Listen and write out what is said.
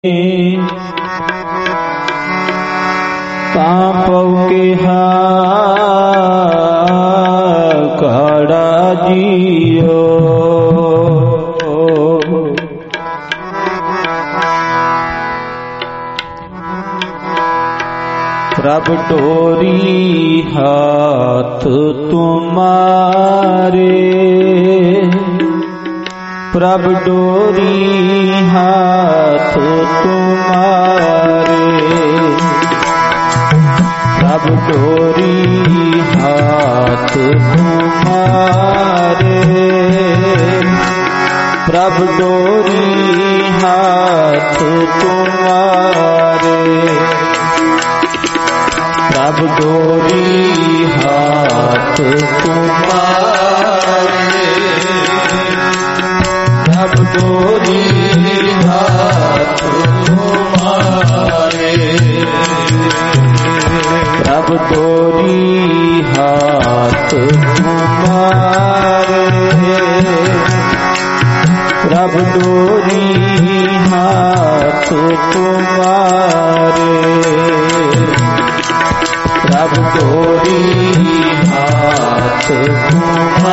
कांपौ के कड़ा जियो प्रभ डोरी हाथ तुम्हारे, प्रभ डोरी हाथ तुम्हारे, प्रभ डोरी हाथ तुम्हारे, प्रभ डोरी हाथ तुम्हारे, प्रभ डोरी हाथ तुम्हारे, प्रभ डोरी हाथ तुम्हारे, प्रभ डोरी हाथ तुम्हारे, प्रभ डोरी हाथ तुम्हारे।